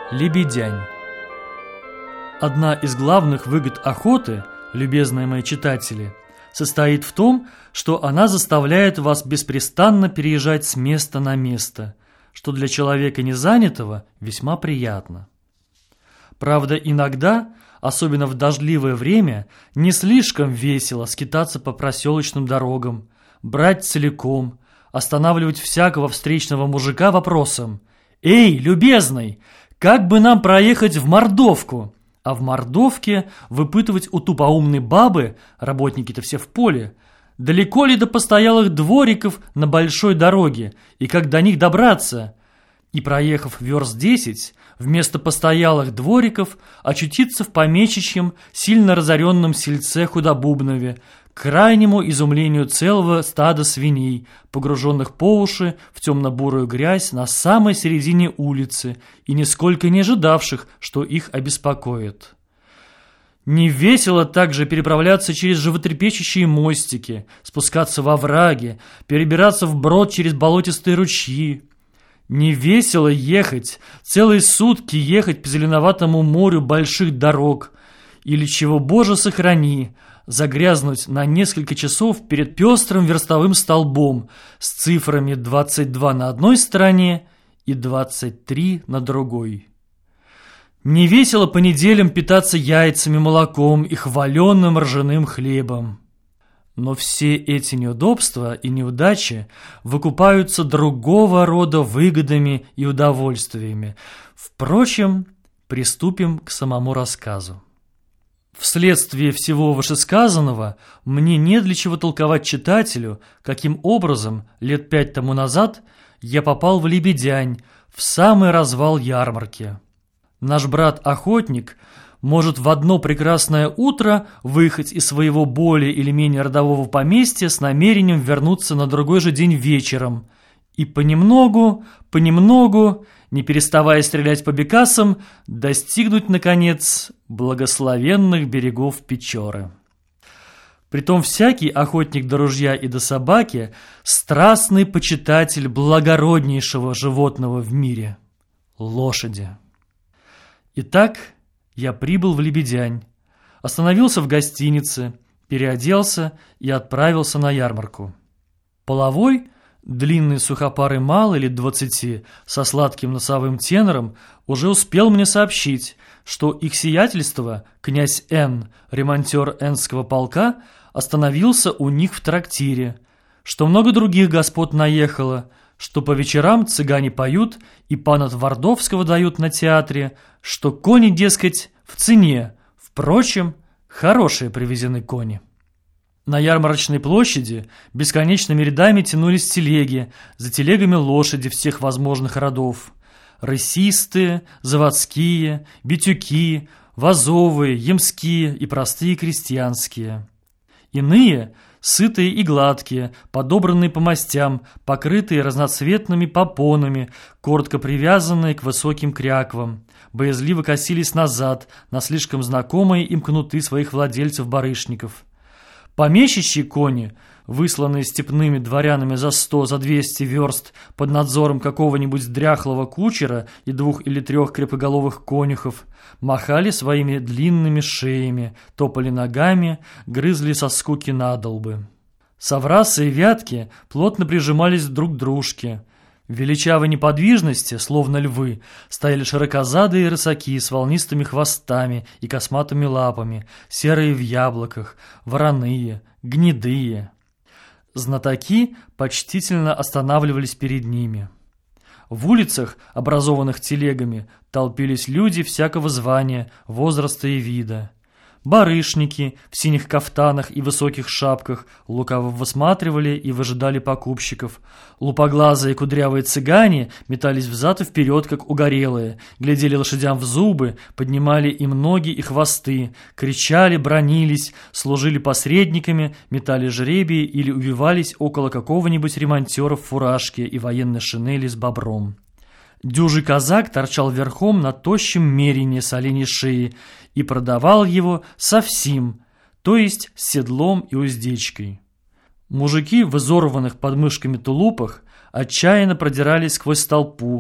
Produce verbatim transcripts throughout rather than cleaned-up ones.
Лебедянь. Одна из главных выгод охоты, любезные мои читатели, состоит в том, что она заставляет вас беспрестанно переезжать с места на место, что для человека незанятого весьма приятно. Правда, иногда, особенно в дождливое время, не слишком весело скитаться по проселочным дорогам, брать целиком, останавливать всякого встречного мужика вопросом: «Эй, любезный, как бы нам проехать в Мордовку?» А в Мордовке выпытывать у тупоумной бабы, работники-то все в поле, далеко ли до постоялых двориков на большой дороге и как до них добраться. И, проехав верст десять, вместо постоялых двориков очутиться в помещичьем, сильно разоренном сельце Худобубнове, к крайнему изумлению целого стада свиней, погруженных по уши в темно-бурую грязь на самой середине улицы и нисколько не ожидавших, что их обеспокоит. Не весело также переправляться через животрепещущие мостики, спускаться во враги, перебираться вброд через болотистые ручьи. Не весело ехать, целые сутки ехать по зеленоватому морю больших дорог, или, чего Боже сохрани, загрязнуть на несколько часов перед пестрым верстовым столбом с цифрами двадцать два на одной стороне и двадцать три на другой. Не весело по неделям питаться яйцами, молоком и хваленым ржаным хлебом. Но все эти неудобства и неудачи выкупаются другого рода выгодами и удовольствиями. Впрочем, приступим к самому рассказу. Вследствие всего вышесказанного мне не для чего толковать читателю, каким образом лет пять тому назад я попал в Лебедянь, в самый развал ярмарки. Наш брат-охотник может в одно прекрасное утро выехать из своего более или менее родового поместья с намерением вернуться на другой же день вечером и понемногу, понемногу, не переставая стрелять по бекасам, достигнуть, наконец, благословенных берегов Печоры. Притом всякий охотник до ружья и до собаки – страстный почитатель благороднейшего животного в мире – лошади. Итак, я прибыл в Лебедянь, остановился в гостинице, переоделся и отправился на ярмарку. Половой, длинный сухопарый малый лет двадцати, со сладким носовым тенором, уже успел мне сообщить, что их сиятельство, князь Н., ремонтер Энского полка, остановился у них в трактире, что много других господ наехало, что по вечерам цыгане поют и пана Твардовского дают на театре, что кони, дескать, в цене, впрочем, хорошие привезены кони. На ярмарочной площади бесконечными рядами тянулись телеги, за телегами лошади всех возможных родов. Рысистые, заводские, битюки, вазовые, ямские и простые крестьянские. Иные – сытые и гладкие, подобранные по мастям, покрытые разноцветными попонами, коротко привязанные к высоким кряквам, боязливо косились назад на слишком знакомые им кнуты своих владельцев-барышников. Помещичьи кони, высланные степными дворянами за сто, за двести верст под надзором какого-нибудь дряхлого кучера и двух или трех крепоголовых конюхов, махали своими длинными шеями, топали ногами, грызли со скуки надолбы. Соврасы и вятки плотно прижимались друг к дружке. В величавой неподвижности, словно львы, стояли широкозадые рысаки с волнистыми хвостами и косматыми лапами, серые в яблоках, вороные, гнедые. Знатоки почтительно останавливались перед ними. В улицах, образованных телегами, толпились люди всякого звания, возраста и вида. Барышники в синих кафтанах и высоких шапках лукаво высматривали и выжидали покупщиков. Лупоглазые кудрявые цыгане метались взад и вперед, как угорелые, глядели лошадям в зубы, поднимали им ноги и хвосты, кричали, бранились, служили посредниками, метали жребии или увивались около какого-нибудь ремонтера в фуражке и военной шинели с бобром. Дюжий казак торчал верхом на тощем мерине с оленей шеи и продавал его совсем, то есть с седлом и уздечкой. Мужики в изорванных подмышками тулупах отчаянно продирались сквозь толпу,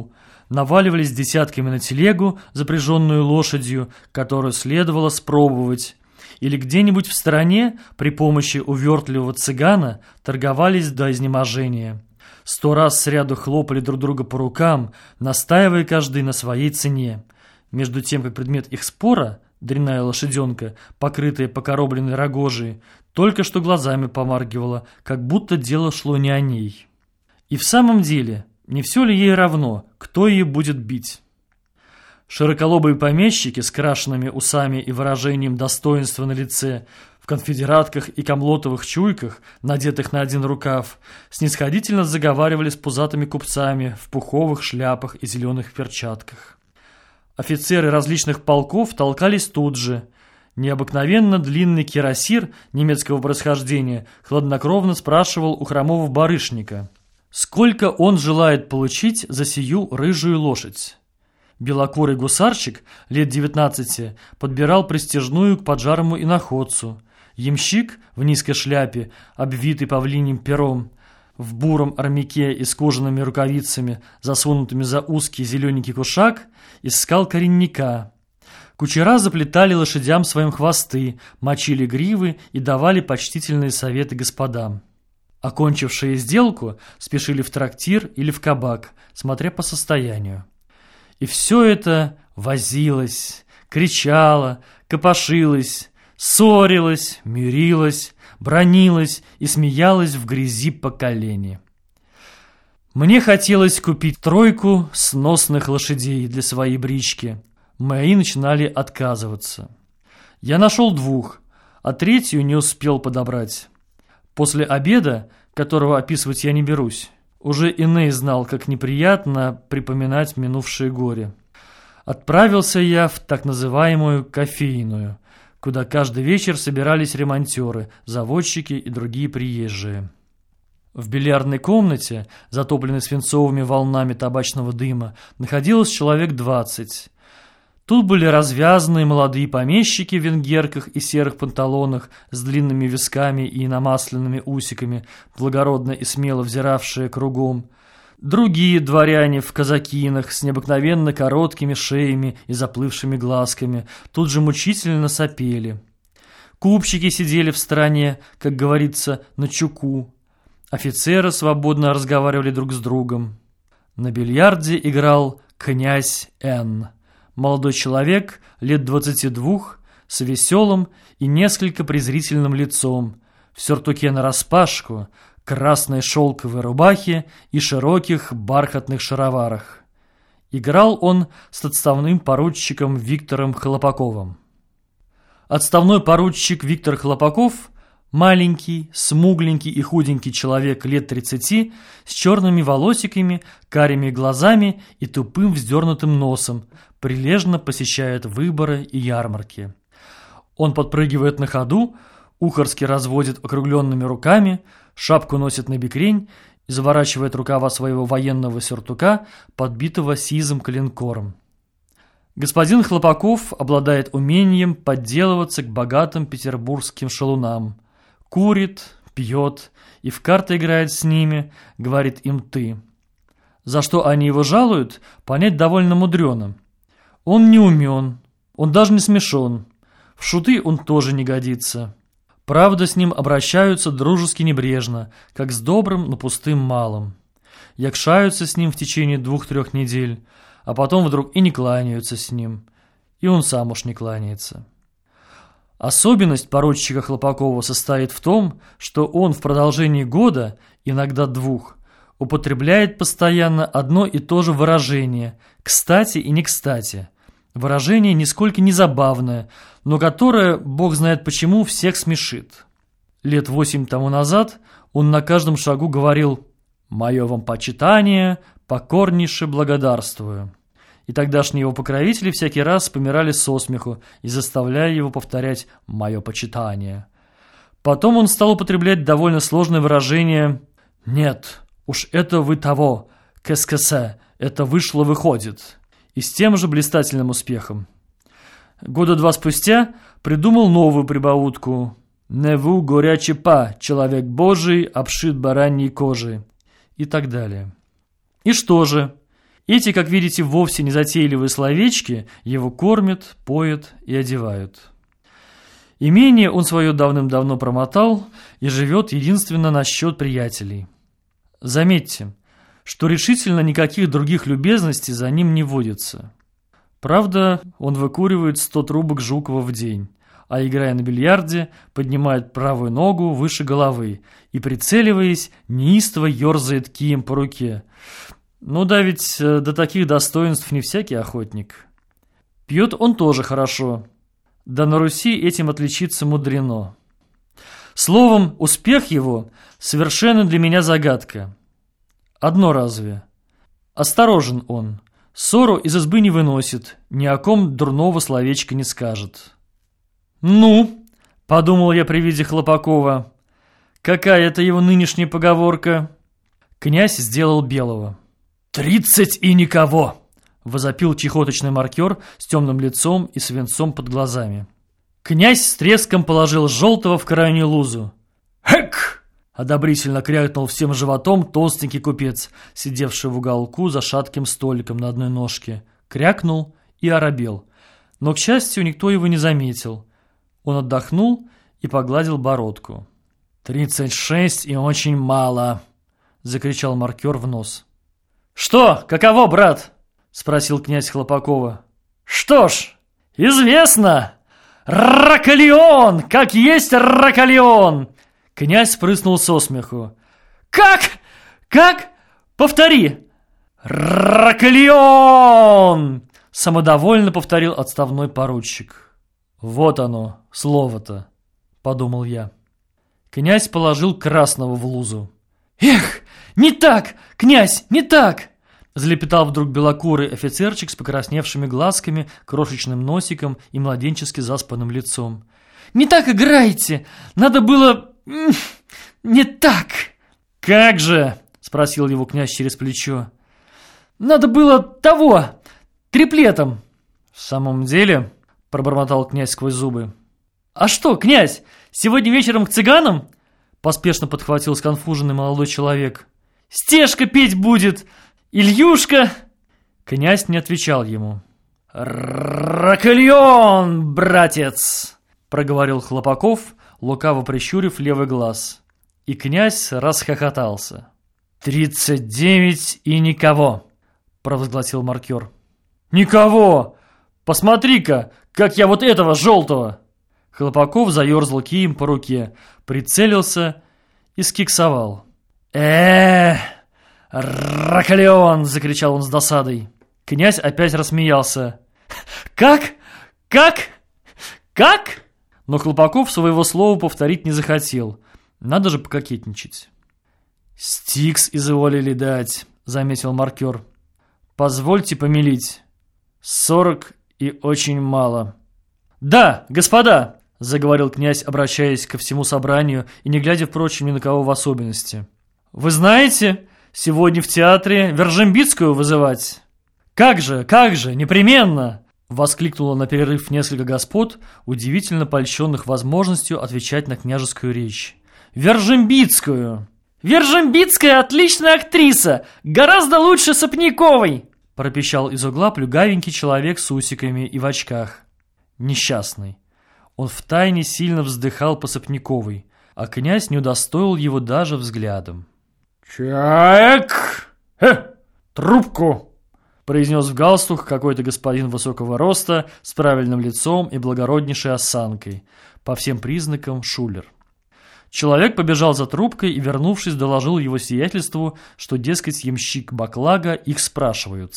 наваливались десятками на телегу, запряженную лошадью, которую следовало спробовать, или где-нибудь в стороне при помощи увертливого цыгана торговались до изнеможения. Сто раз сряду хлопали друг друга по рукам, настаивая каждый на своей цене, между тем как предмет их спора, дрянная лошаденка, покрытая покоробленной рогожей, только что глазами помаргивала, как будто дело шло не о ней. И в самом деле, не все ли ей равно, кто ее будет бить? Широколобые помещики с крашенными усами и выражением достоинства на лице, в конфедератках и комлотовых чуйках, надетых на один рукав, снисходительно заговаривали с пузатыми купцами в пуховых шляпах и зеленых перчатках. Офицеры различных полков толкались тут же. Необыкновенно длинный кирасир немецкого происхождения хладнокровно спрашивал у хромого барышника, сколько он желает получить за сию рыжую лошадь. Белокурый гусарчик лет девятнадцати подбирал пристяжную к поджарому иноходцу. Ямщик в низкой шляпе, обвитый павлиньим пером, в буром армяке и с кожаными рукавицами, засунутыми за узкий зелененький кушак, искал коренника. Кучера заплетали лошадям своим хвосты, мочили гривы и давали почтительные советы господам. Окончившие сделку спешили в трактир или в кабак, смотря по состоянию. И все это возилось, кричало, копошилось, ссорилось, мирилось, бранилось и смеялось в грязи по колени. Мне хотелось купить тройку сносных лошадей для своей брички. Мои начинали отказываться. Я нашел двух, а третью не успел подобрать. После обеда, которого описывать я не берусь, уже Эней знал, как неприятно припоминать минувшее горе. Отправился я в так называемую кофейную, куда каждый вечер собирались ремонтеры, заводчики и другие приезжие. В бильярдной комнате, затопленной свинцовыми волнами табачного дыма, находилось человек двадцать. Тут были развязанные молодые помещики в венгерках и серых панталонах с длинными висками и намасленными усиками, благородно и смело взиравшие кругом. Другие дворяне в казакинах с необыкновенно короткими шеями и заплывшими глазками тут же мучительно сопели. Купчики сидели в стороне, как говорится, на чуку. Офицеры свободно разговаривали друг с другом. На бильярде играл князь Н. Молодой человек, лет двадцати двух, с веселым и несколько презрительным лицом, в сюртуке нараспашку, красной шелковой рубахе и широких бархатных шароварах. Играл он с отставным поручиком Виктором Хлопаковым. Отставной поручик Виктор Хлопаков, маленький, смугленький и худенький человек лет тридцати, с черными волосиками, карими глазами и тупым вздернутым носом, прилежно посещает выборы и ярмарки. Он подпрыгивает на ходу, ухорски разводит округленными руками, шапку носит на бекрень и заворачивает рукава своего военного сюртука, подбитого сизым коленкором. Господин Хлопаков обладает умением подделываться к богатым петербургским шалунам. Курит, пьет и в карты играет с ними, говорит им «ты». За что они его жалуют, понять довольно мудрено. Он не умен, он даже не смешон, в шуты он тоже не годится. Правда, с ним обращаются дружески небрежно, как с добрым, но пустым малым. Якшаются с ним в течение двух-трех недель, а потом вдруг и не кланяются с ним, и он сам уж не кланяется. Особенность поручика Хлопакова состоит в том, что он в продолжении года, иногда двух, употребляет постоянно одно и то же выражение, кстати и не кстати. Выражение нисколько не забавное, но которое, бог знает почему, всех смешит. Лет восемь тому назад он на каждом шагу говорил «Мое вам почитание, покорнейше благодарствую». И тогдашние его покровители всякий раз помирали со смеху и заставляя его повторять «мое почитание». Потом он стал употреблять довольно сложное выражение «нет, уж это вы того, кэс-кэсэ, это вышло-выходит», и с тем же блистательным успехом. Года два спустя придумал новую прибаутку «не ву горячий па, человек божий, обшит бараньей кожей» и так далее. И что же? Эти, как видите, вовсе не затейливые словечки его кормят, поят и одевают. Имение он свое давным-давно промотал и живет единственно на счет приятелей. Заметьте, что решительно никаких других любезностей за ним не водится. Правда, он выкуривает сто трубок Жукова в день, а играя на бильярде, поднимает правую ногу выше головы и, прицеливаясь, неистово ерзает кием по руке. Ну да ведь до таких достоинств не всякий охотник. Пьет он тоже хорошо. Да на Руси этим отличиться мудрено. Словом, успех его совершенно для меня загадка. Одно разве. Осторожен он, ссору из избы не выносит, ни о ком дурного словечка не скажет. «Ну», — подумал я при виде Хлопакова, — «какая это его нынешняя поговорка?» Князь сделал белого. «Тридцать и никого!» — возопил чехоточный маркер с темным лицом и свинцом под глазами. Князь с треском положил желтого в крайнюю лузу. «Хэк!» — одобрительно крякнул всем животом толстенький купец, сидевший в уголку за шатким столиком на одной ножке. Крякнул и оробел. Но, к счастью, никто его не заметил. Он отдохнул и погладил бородку. «Тридцать шесть и очень мало!» — закричал маркер в нос. «Что, каково, брат?» — спросил князь Хлопакова. «Что ж, известно! Ракалион, как есть Ракалион!» Князь прыснул со смеху. «Как? Как? Повтори!» «Ракалион!» — самодовольно повторил отставной поручик. «Вот оно, слово-то», — подумал я. Князь положил красного в лузу. «Эх, не так, князь, не так!» Залепетал вдруг белокурый офицерчик с покрасневшими глазками, крошечным носиком и младенчески заспанным лицом. «Не так играете! Надо было... не так!» «Как же?» — спросил его князь через плечо. «Надо было того! Триплетом!» «В самом деле?» — пробормотал князь сквозь зубы. «А что, князь, сегодня вечером к цыганам?» — поспешно подхватил сконфуженный молодой человек. «Стежка петь будет! Ильюшка!» Князь не отвечал ему. «Ракальон, братец!» — проговорил Хлопаков, лукаво прищурив левый глаз. И князь расхохотался. «Тридцать девять и никого!» — провозгласил маркер. «Никого! Посмотри-ка, как я вот этого желтого!» Хлопаков заерзал кием по руке, прицелился и скиксовал. э Ракалион!» — закричал он с досадой. Князь опять рассмеялся. «Как? Как? Как?» Но Хлопаков своего слова повторить не захотел. Надо же пококетничать. «Стикс изволили дать», — заметил маркер. «Позвольте помилить. Сорок и очень мало». «Да, господа», — заговорил князь, обращаясь ко всему собранию и не глядя, впрочем, ни на кого в особенности. «Вы знаете, сегодня в театре Вержембицкую вызывать?» «Как же, как же, непременно!» — воскликнуло на перерыв несколько господ, удивительно польщенных возможностью отвечать на княжескую речь. «Вержембицкую!» «Вержембицкая отличная актриса! Гораздо лучше Сопняковой!» — пропищал из угла плюгавенький человек с усиками и в очках. Несчастный. Он втайне сильно вздыхал по Сопняковой, а князь не удостоил его даже взглядом. «Человек! Э, трубку!» — произнес в галстук какой-то господин высокого роста с правильным лицом и благороднейшей осанкой, по всем признакам шулер. Человек побежал за трубкой и, вернувшись, доложил его сиятельству, что, дескать, ямщик Баклага их спрашивают.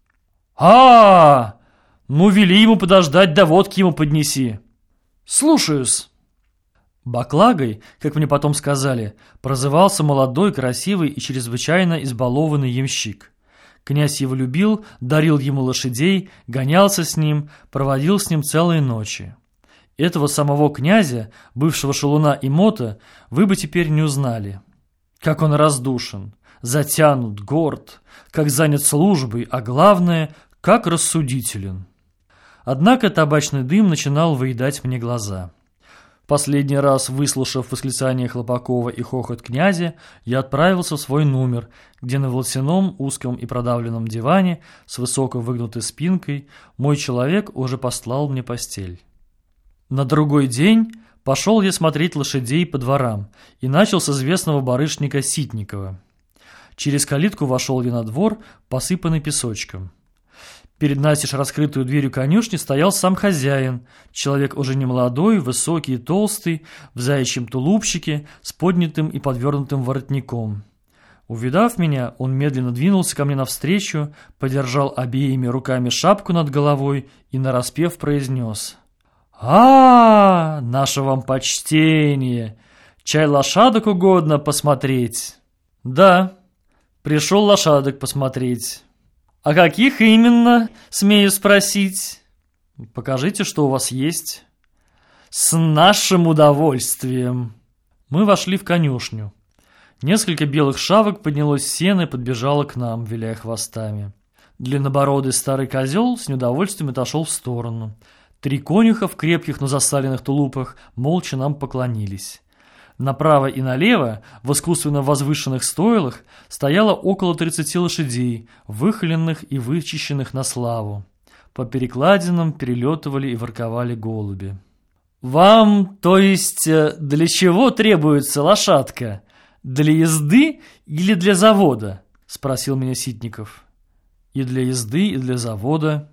«А, ну вели ему подождать, да водки ему поднеси». «Слушаюсь». Баклагой, как мне потом сказали, прозывался молодой, красивый и чрезвычайно избалованный ямщик. Князь его любил, дарил ему лошадей, гонялся с ним, проводил с ним целые ночи. Этого самого князя, бывшего шалуна и мота, вы бы теперь не узнали. Как он раздушен, затянут, горд, как занят службой, а главное, как рассудителен. Однако табачный дым начинал выедать мне глаза. последний раз выслушав восклицание Хлопакова и хохот князя, я отправился в свой номер, где на волосяном, узком и продавленном диване с высоко выгнутой спинкой мой человек уже постлал мне постель. На другой день пошел я смотреть лошадей по дворам и начал с известного барышника Ситникова. Через калитку вошел я на двор, посыпанный песочком. Перед настежь раскрытую дверью конюшни стоял сам хозяин, человек уже не молодой, высокий и толстый, в заячьем тулупчике, с поднятым и подвернутым воротником. Увидав меня, он медленно двинулся ко мне навстречу, подержал обеими руками шапку над головой и нараспев произнес: «А, наше вам почтение! Чай лошадок угодно посмотреть?» «Да, пришел лошадок посмотреть». «А каких именно, смею спросить?» «Покажите, что у вас есть». «С нашим удовольствием». Мы вошли в конюшню. Несколько белых шавок поднялось с сена и подбежало к нам, виляя хвостами. Длиннобородый старый козел с неудовольствием отошел в сторону. Три конюха в крепких, но засаленных тулупах молча нам поклонились. Направо и налево, в искусственно возвышенных стойлах, стояло около тридцати лошадей, выхоленных и вычищенных на славу. По перекладинам перелетывали и ворковали голуби. «Вам, то есть, для чего требуется лошадка? Для езды или для завода?» – спросил меня Ситников. «И для езды, и для завода».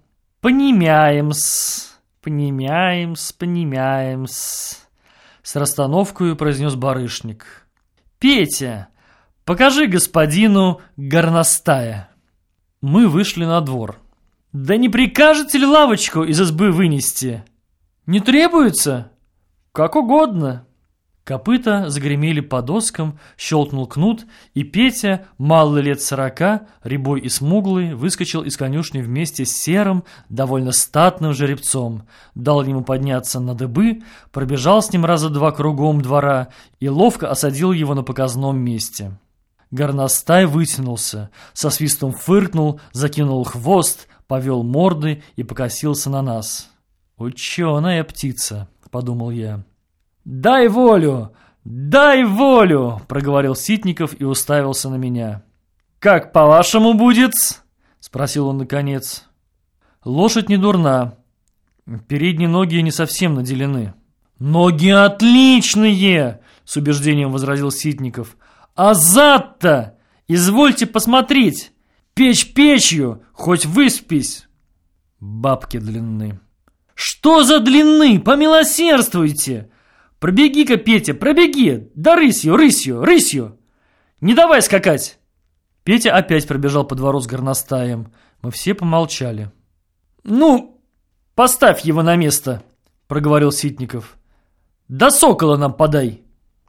«Понимаем-с, понимаем-с, понимаем-с». С расстановкой произнес барышник. «Петя, покажи господину горностая». Мы вышли на двор. «Да не прикажете ли лавочку из избы вынести?» «Не требуется?» «Как угодно». Копыта загремели по доскам, щелкнул кнут, и Петя, малый лет сорока, рябой и смуглый, выскочил из конюшни вместе с серым, довольно статным жеребцом, дал ему подняться на дыбы, пробежал с ним раза два кругом двора и ловко осадил его на показном месте. Горностай вытянулся, со свистом фыркнул, закинул хвост, повел морды и покосился на нас. «Ученая птица», — подумал я. «Дай волю! Дай волю!» – проговорил Ситников и уставился на меня. «Как по-вашему будет?» – спросил он наконец. «Лошадь не дурна. Передние ноги не совсем наделены». «Ноги отличные!» – с убеждением возразил Ситников. «А зад-то! Извольте посмотреть! Печь печью, хоть выспись!» «Бабки длинны». «Что за длины? Помилосердствуйте! Пробеги-ка, Петя, пробеги! Да рысью, рысью, рысью! Не давай скакать!» Петя опять пробежал по двору с горностаем. Мы все помолчали. «Ну, поставь его на место», — проговорил Ситников. «Да сокола нам подай».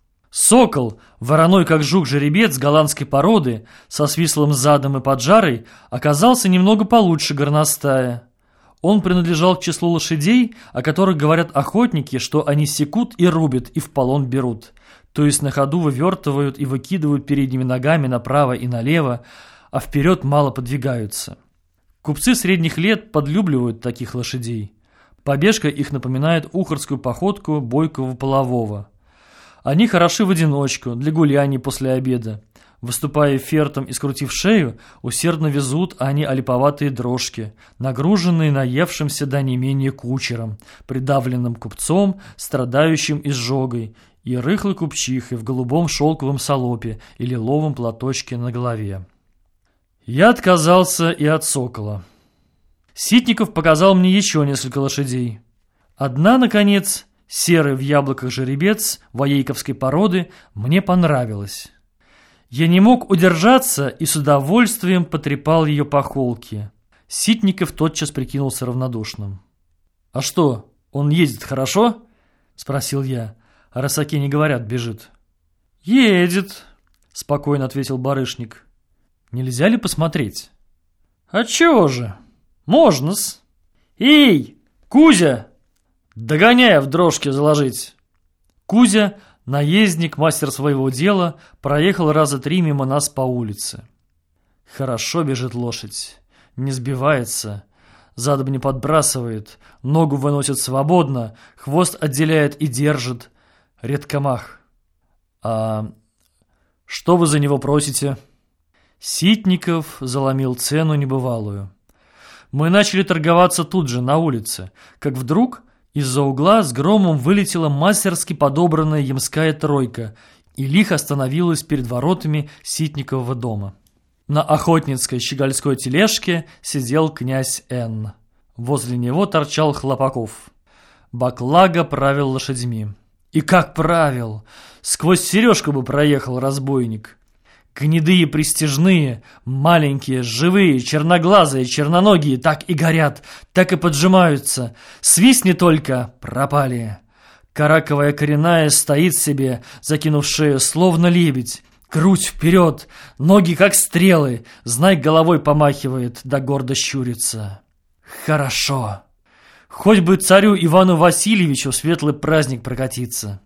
Сокол, вороной как жук-жеребец голландской породы, со свислым задом и поджарой, оказался немного получше горностая. Он принадлежал к числу лошадей, о которых говорят охотники, что они секут и рубят и в полон берут, то есть на ходу вывертывают и выкидывают передними ногами направо и налево, а вперед мало подвигаются. Купцы средних лет подлюбливают таких лошадей. Побежка их напоминает ухарскую походку бойкого полового. Они хороши в одиночку, для гуляний после обеда. Выступая фертом и скрутив шею, усердно везут они олиповатые дрожки, нагруженные наевшимся до не менее кучером, придавленным купцом, страдающим изжогой, и рыхлой купчихой в голубом шелковом салопе и лиловом платочке на голове. Я отказался и от сокола. Ситников показал мне еще несколько лошадей. Одна, наконец, серый в яблоках жеребец воейковской породы, мне понравилась. Я не мог удержаться и с удовольствием потрепал ее по холке. Ситников тотчас прикинулся равнодушным. «А что, он ездит хорошо?» – спросил я. «О рысаке не говорят, бежит». «Едет», – спокойно ответил барышник. «Нельзя ли посмотреть?» «А чего же? Можно-с. Эй, Кузя, догоняй в дрожке заложить». Кузя, наездник, мастер своего дела, проехал раза три мимо нас по улице. Хорошо бежит лошадь, не сбивается, задом не подбрасывает, ногу выносит свободно, хвост отделяет и держит, Редкомах. А что вы за него просите? Ситников заломил цену небывалую. Мы начали торговаться тут же, на улице, как вдруг из-за угла с громом вылетела мастерски подобранная ямская тройка и лихо остановилась перед воротами Ситникового дома. На охотницкой щегольской тележке сидел князь Н. Возле него торчал Хлопаков. Баклага правил лошадьми. И как правил! Сквозь сережку бы проехал разбойник. Гнедые пристяжные, маленькие, живые, черноглазые, черноногие так и горят, так и поджимаются. Свистни только, пропали. Караковая коренная стоит себе, закинув шею, словно лебедь. Грудь вперед, ноги как стрелы, знай, головой помахивает, да гордо щурится. Хорошо. Хоть бы царю Ивану Васильевичу светлый праздник прокатиться.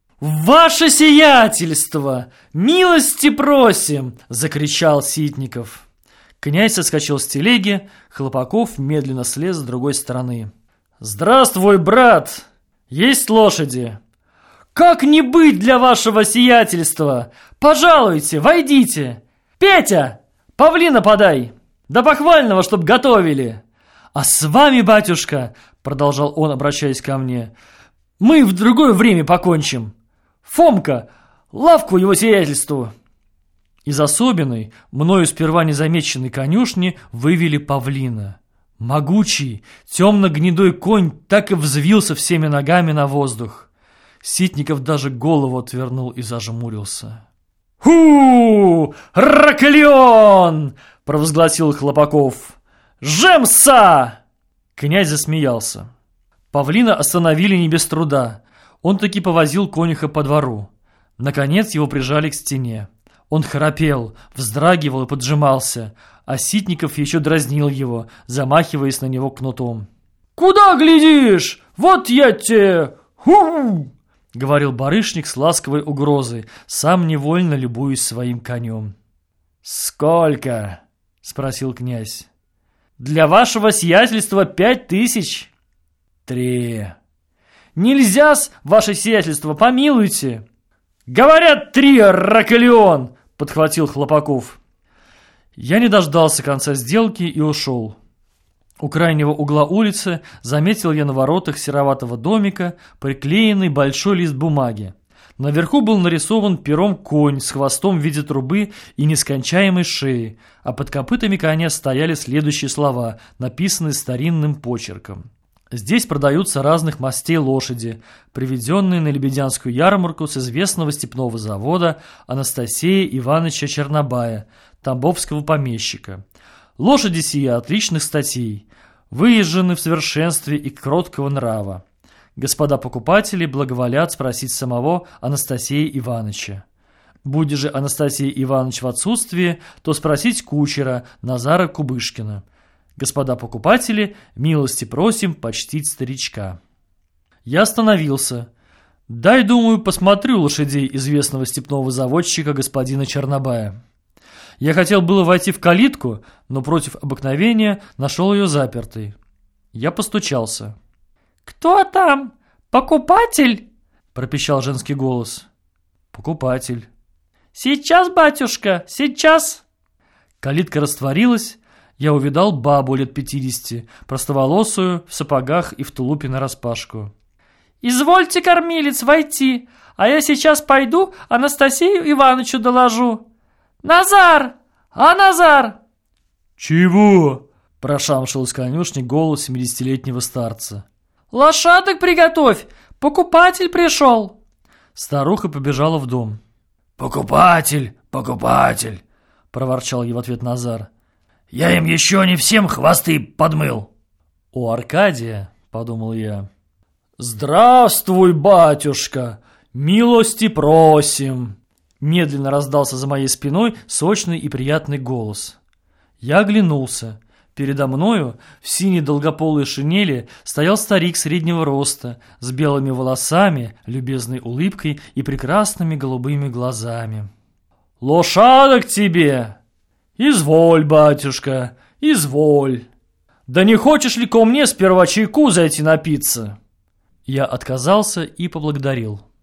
«Ваше сиятельство! Милости просим!» – закричал Ситников. Князь соскочил с телеги, Хлопаков медленно слез с другой стороны. «Здравствуй, брат! Есть лошади?» «Как не быть для вашего сиятельства? Пожалуйте, войдите! Петя, павлина подай! Да похвального, чтоб готовили!» «А с вами, батюшка, — продолжал он, обращаясь ко мне, — мы в другое время покончим. Фомка, лавку его сиятельству!» Из особенной, мною сперва незамеченной конюшни вывели павлина. Могучий, темно-гнедой конь так и взвился всеми ногами на воздух. Ситников даже голову отвернул и зажмурился. «Ху! Раклеон!» — провозгласил Хлопаков. «Жемса!» Князь засмеялся. Павлина остановили не без труда. Он таки повозил конюха по двору. Наконец его прижали к стене. Он храпел, вздрагивал и поджимался, а Ситников еще дразнил его, замахиваясь на него кнутом. «Куда глядишь? Вот я тебе! Ху!» — говорил барышник с ласковой угрозой, сам невольно любуясь своим конем. «Сколько?» — спросил князь. «Для вашего сиятельства пять тысяч». «Три». «Нельзя-с, ваше сиятельство, помилуйте». «Говорят, три, Раклеон!» — подхватил Хлопаков. Я не дождался конца сделки и ушел. У крайнего угла улицы заметил я на воротах сероватого домика приклеенный большой лист бумаги. Наверху был нарисован пером конь с хвостом в виде трубы и нескончаемой шеей, а под копытами коня стояли следующие слова, написанные старинным почерком. Здесь продаются разных мастей лошади, приведенные на Лебедянскую ярмарку с известного степного завода Анастасия Ивановича Чернобая, тамбовского помещика. Лошади сии отличных статей, выезжены в совершенстве и кроткого нрава. Господа покупатели благоволят спросить самого Анастасия Ивановича. Буде же Анастасия Иванович в отсутствии, то спросить кучера Назара Кубышкина. Господа покупатели, милости просим почтить старичка. Я остановился. Дай, думаю, посмотрю лошадей известного степного заводчика господина Чернобая. Я хотел было войти в калитку, но против обыкновения нашел ее запертой. Я постучался. «Кто там? Покупатель?» – пропищал женский голос. «Покупатель». «Сейчас, батюшка, сейчас!» Калитка растворилась. Я увидал бабу лет пятидесяти, простоволосую, в сапогах и в тулупе нараспашку. «Извольте, кормилец, войти, а я сейчас пойду Анастасию Ивановичу доложу. Назар! А Назар!» «Чего?» – прошамшил из конюшни голос семидесятилетнего старца. «Лошадок приготовь! Покупатель пришел!» Старуха побежала в дом. «Покупатель! Покупатель!» – проворчал ей в ответ Назар. «Я им еще не всем хвосты подмыл!» «У Аркадия!» – подумал я. «Здравствуй, батюшка! Милости просим!» Медленно раздался за моей спиной сочный и приятный голос. Я оглянулся. Передо мною в синей долгополой шинели стоял старик среднего роста, с белыми волосами, любезной улыбкой и прекрасными голубыми глазами. «Лошадок тебе! Изволь, батюшка, изволь! Да не хочешь ли ко мне сперва чайку зайти напиться?» Я отказался и поблагодарил.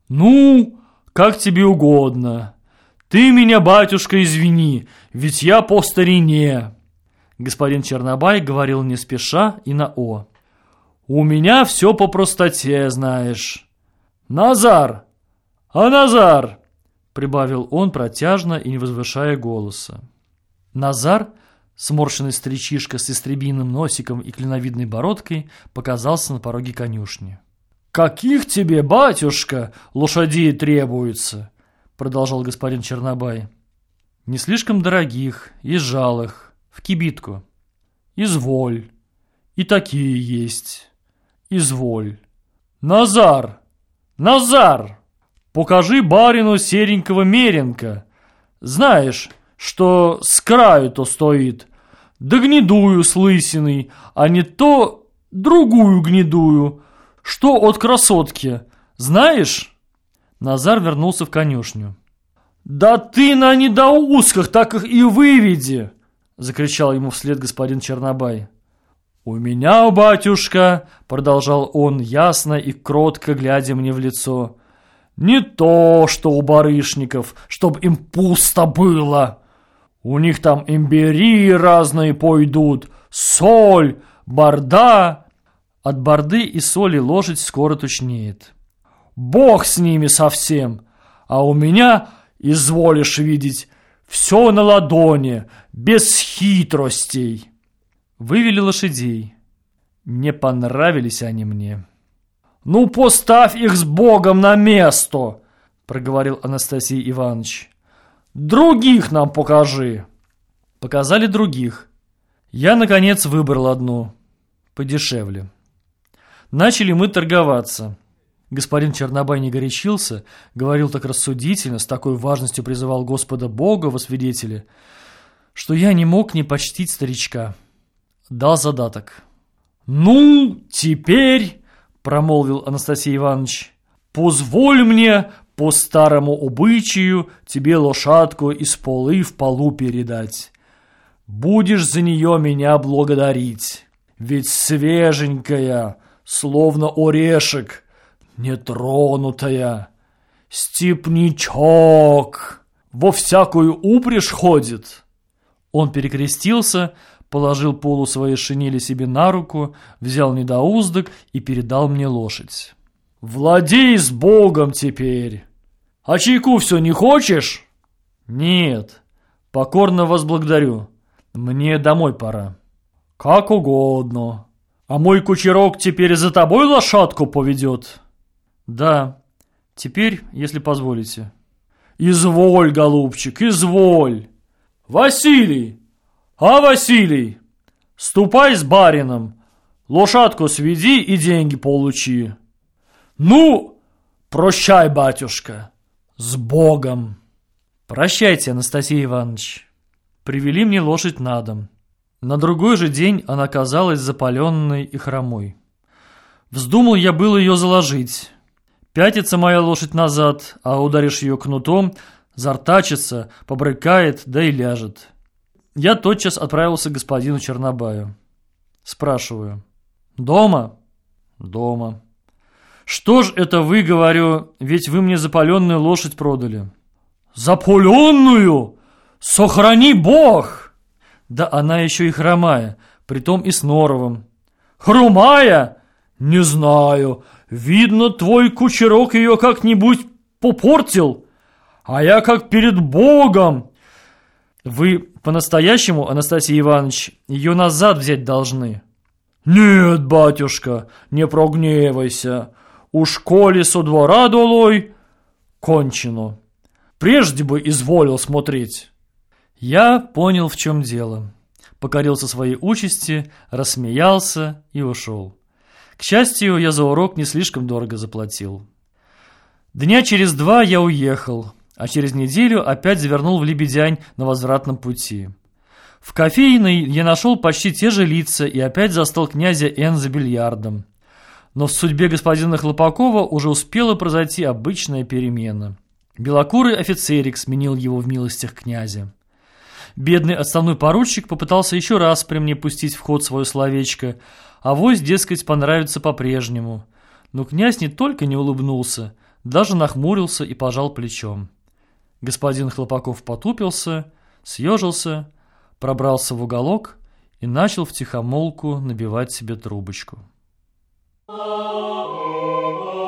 Ну, как тебе угодно. Ты меня, батюшка, извини, ведь я по старине. Господин Чернобай говорил не спеша и на «о». У меня все по простоте, знаешь. Назар! А Назар! Прибавил он протяжно и не возвышая голоса. Назар, сморщенный старичишка с истребиным носиком и клиновидной бородкой, показался на пороге конюшни. «Каких тебе, батюшка, лошадей требуется?» Продолжал господин Чернобай. «Не слишком дорогих, езжалых, в кибитку. Изволь. И такие есть. Изволь. Назар! Назар! Покажи барину серенького меренка. Знаешь, что с краю-то стоит. Да гнедую с лысиной, а не то другую гнедую, что от красотки. Знаешь?» Назар вернулся в конюшню. «Да ты на недоусках так их и выведи!» Закричал ему вслед господин Чернобай. «У меня, батюшка, — продолжал он, ясно и кротко глядя мне в лицо, — не то, что у барышников, чтоб им пусто было. У них там имбири разные пойдут, соль, борда». От борды и соли лошадь скоро тучнеет. «Бог с ними совсем, а у меня, изволишь видеть, все на ладони, без хитростей». Вывели лошадей. Не понравились они мне. «Ну, поставь их с Богом на место!» проговорил Анастасий Иванович. «Других нам покажи!» Показали других. Я, наконец, выбрал одну, подешевле. Начали мы торговаться. Господин Чернобай не горячился, говорил так рассудительно, с такой важностью призывал Господа Бога во свидетели, что я не мог не почтить старичка. Дал задаток. «Ну, теперь, — промолвил Анастасий Иванович, — позволь мне по старому обычаю тебе лошадку из полы в полу передать. Будешь за нее меня благодарить, ведь свеженькая, словно орешек, нетронутая, степнячок, во всякую упряжь ходит». Он перекрестился, положил полу своей шинели себе на руку, взял недоуздок и передал мне лошадь. «Владей с Богом теперь! А чайку все не хочешь?» «Нет, покорно вас благодарю. Мне домой пора». «Как угодно. А мой кучерок теперь за тобой лошадку поведет?» «Да, теперь, если позволите». «Изволь, голубчик, изволь. Василий! А, Василий, ступай с барином, лошадку сведи и деньги получи. Ну, прощай, батюшка, с Богом!» «Прощайте, Анастасий Иванович». Привели мне лошадь на дом. На другой же день она казалась запаленной и хромой. Вздумал я было ее заложить. Пятится моя лошадь назад, а ударишь ее кнутом, зартачится, побрыкает, да и ляжет. Я тотчас отправился к господину Чернобаю. Спрашиваю: «Дома?» «Дома». «Что ж это вы, — говорю, — ведь вы мне запаленную лошадь продали». «Запаленную? Сохрани Бог!» «Да она еще и хромая, притом и с норовом». «Хромая? Не знаю. Видно, твой кучерок ее как-нибудь попортил. А я как перед Богом». «Вы по-настоящему, Анастасий Иванович, ее назад взять должны». «Нет, батюшка, не прогневайся. Уж коли со двора долой, кончено. Прежде бы изволил смотреть». Я понял, в чем дело. Покорился своей участи, рассмеялся и ушел. К счастью, я за урок не слишком дорого заплатил. Дня через два я уехал, а через неделю опять завернул в Лебедянь на возвратном пути. В кофейной я нашел почти те же лица и опять застал князя Н. за бильярдом. Но в судьбе господина Хлопакова уже успела произойти обычная перемена. Белокурый офицерик сменил его в милостях князя. Бедный отставной поручик попытался еще раз при мне пустить в ход свое словечко, авось, дескать, понравится по-прежнему. Но князь не только не улыбнулся, даже нахмурился и пожал плечом. Господин Хлопаков потупился, съежился, пробрался в уголок и начал втихомолку набивать себе трубочку.